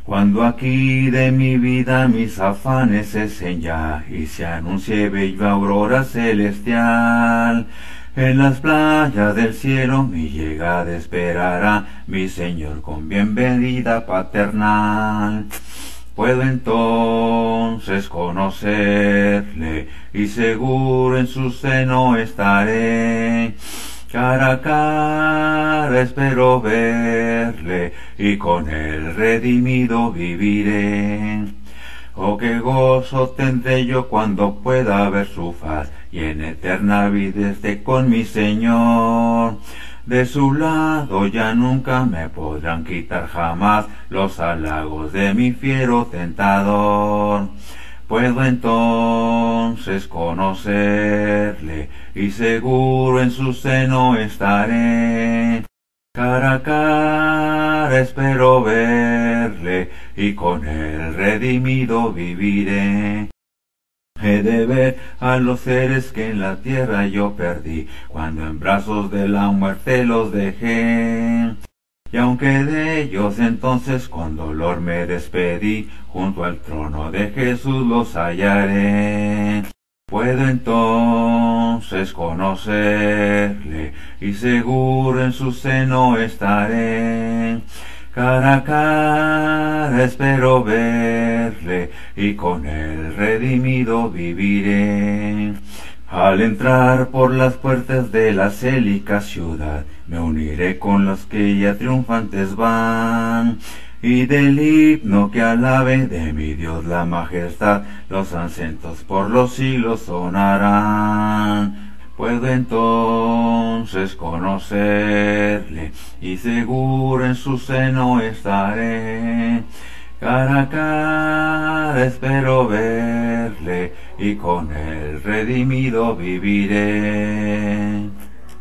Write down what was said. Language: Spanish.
Cuando aquí de mi vida mis afanes cesen ya, y se anuncie bella aurora celestial, en las playas del cielo mi llegada esperará, mi Señor con bienvenida paternal. Puedo entonces conocerle, y seguro en su seno estaré. Cara a cara espero verle, y con él redimido viviré. Oh, qué gozo tendré yo cuando pueda ver su faz, y en eterna vida esté con mi Señor. De su lado ya nunca me podrán quitar jamás los halagos de mi fiero tentador. Puedo entonces conocerle, y seguro en su seno estaré. Cara a cara espero verle, y con él redimido viviré. He de ver a los seres que en la tierra yo perdí, cuando en brazos de la muerte los dejé. Y aunque de ellos entonces con dolor me despedí, junto al trono de Jesús los hallaré. Puedo entonces conocerle, y seguro en su seno estaré. Cara a cara espero verle, y con él redimido viviré. Al entrar por las puertas de la célica ciudad, me uniré con los que ya triunfantes van, y del himno que alabe de mi Dios la majestad, los acentos por los siglos sonarán. Puedo entonces conocerle, y seguro en su seno estaré. Cara a cara espero verle, y con él redimido viviré.